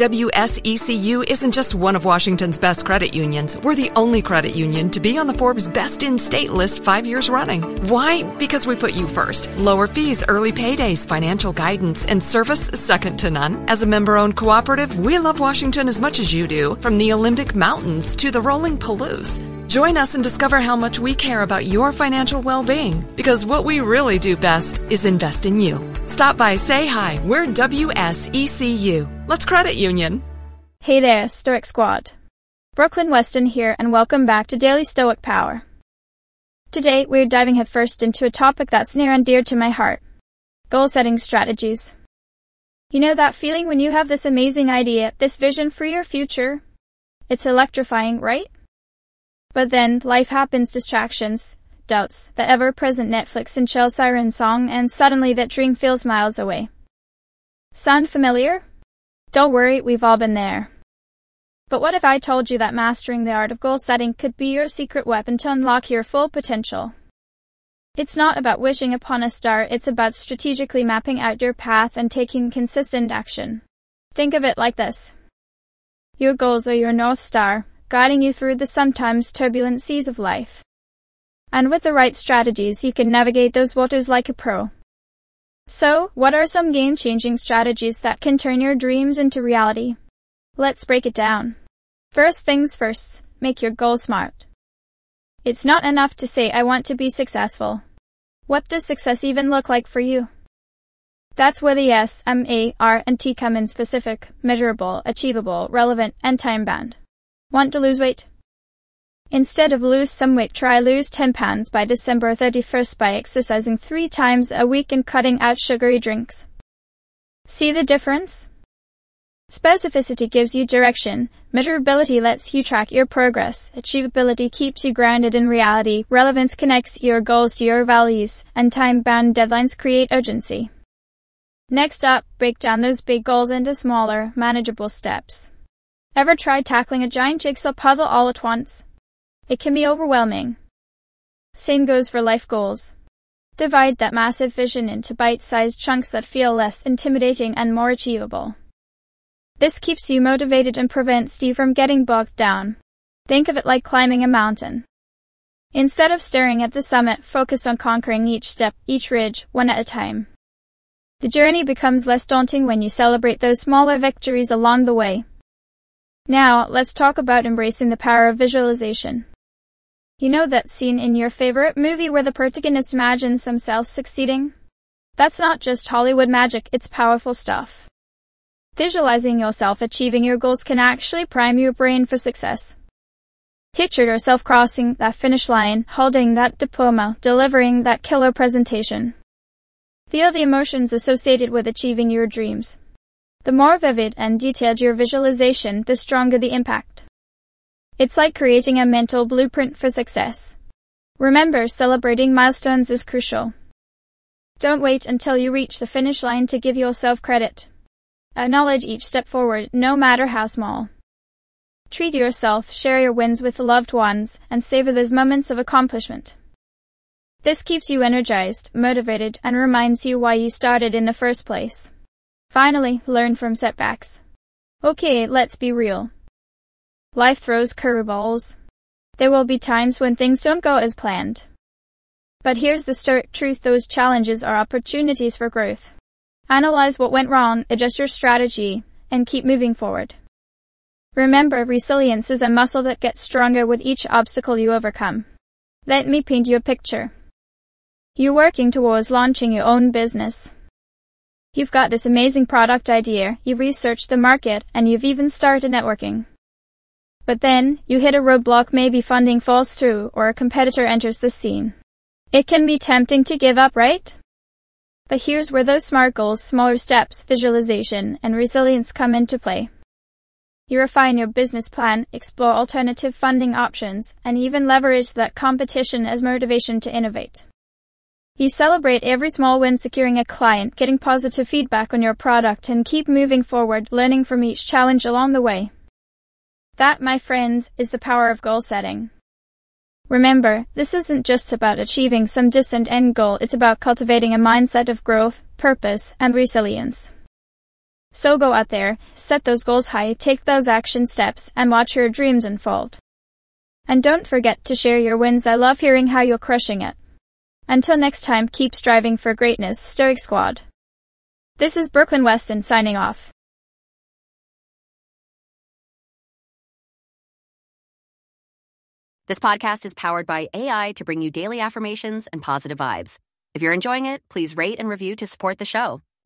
WSECU isn't just one of Washington's best credit unions. We're the only credit union to be on the Forbes Best in State list 5 years running. Why? Because we put you first. Lower fees, early paydays, financial guidance, and service second to none. As a member-owned cooperative, we love Washington as much as you do, from the Olympic Mountains to the rolling Palouse. Join us and discover how much we care about your financial well-being, because what we really do best is invest in you. Stop by, say hi. We're WSECU. Let's credit union. Hey there, Stoic Squad. Brooklyn Weston here, and welcome back to Daily Stoic Power. Today, we're diving headfirst into a topic that's near and dear to my heart: goal-setting strategies. You know that feeling when you have this amazing idea, this vision for your future? It's electrifying, right? But then, life happens, distractions, doubts, the ever-present Netflix and chill siren song, and suddenly that dream feels miles away. Sound familiar? Don't worry, we've all been there. But what if I told you that mastering the art of goal setting could be your secret weapon to unlock your full potential? It's not about wishing upon a star, it's about strategically mapping out your path and taking consistent action. Think of it like this. Your goals are your North Star, guiding you through the sometimes turbulent seas of life. And with the right strategies, you can navigate those waters like a pro. So, what are some game-changing strategies that can turn your dreams into reality? Let's break it down. First things first, make your goals SMART. It's not enough to say, I want to be successful. What does success even look like for you? That's where the S, M, A, R, and T come in: specific, measurable, achievable, relevant, and time-bound. Want to lose weight? Instead of lose some weight, try lose 10 pounds by December 31st by exercising 3 times a week and cutting out sugary drinks. See the difference? Specificity gives you direction, measurability lets you track your progress, achievability keeps you grounded in reality, relevance connects your goals to your values, and time-bound deadlines create urgency. Next up, break down those big goals into smaller, manageable steps. Ever tried tackling a giant jigsaw puzzle all at once? It can be overwhelming. Same goes for life goals. Divide that massive vision into bite-sized chunks that feel less intimidating and more achievable. This keeps you motivated and prevents you from getting bogged down. Think of it like climbing a mountain. Instead of staring at the summit, focus on conquering each step, each ridge, one at a time. The journey becomes less daunting when you celebrate those smaller victories along the way. Now, let's talk about embracing the power of visualization. You know that scene in your favorite movie where the protagonist imagines themselves succeeding? That's not just Hollywood magic, it's powerful stuff. Visualizing yourself achieving your goals can actually prime your brain for success. Picture yourself crossing that finish line, holding that diploma, delivering that killer presentation. Feel the emotions associated with achieving your dreams. The more vivid and detailed your visualization, the stronger the impact. It's like creating a mental blueprint for success. Remember, celebrating milestones is crucial. Don't wait until you reach the finish line to give yourself credit. Acknowledge each step forward, no matter how small. Treat yourself, share your wins with loved ones, and savor those moments of accomplishment. This keeps you energized, motivated, and reminds you why you started in the first place. Finally, learn from setbacks. Okay, let's be real. Life throws curveballs. There will be times when things don't go as planned. But here's the stark truth: those challenges are opportunities for growth. Analyze what went wrong, adjust your strategy, and keep moving forward. Remember, resilience is a muscle that gets stronger with each obstacle you overcome. Let me paint you a picture. You're working towards launching your own business. You've got this amazing product idea, you've researched the market, and you've even started networking. But then, you hit a roadblock, maybe funding falls through, or a competitor enters the scene. It can be tempting to give up, right? But here's where those SMART goals, smaller steps, visualization, and resilience come into play. You refine your business plan, explore alternative funding options, and even leverage that competition as motivation to innovate. You celebrate every small win, securing a client, getting positive feedback on your product, and keep moving forward, learning from each challenge along the way. That, my friends, is the power of goal setting. Remember, this isn't just about achieving some distant end goal, it's about cultivating a mindset of growth, purpose, and resilience. So go out there, set those goals high, take those action steps, and watch your dreams unfold. And don't forget to share your wins. I love hearing how you're crushing it. Until next time, keep striving for greatness, Stoic Squad. This is Brooklyn Weston signing off. This podcast is powered by AI to bring you daily affirmations and positive vibes. If you're enjoying it, please rate and review to support the show.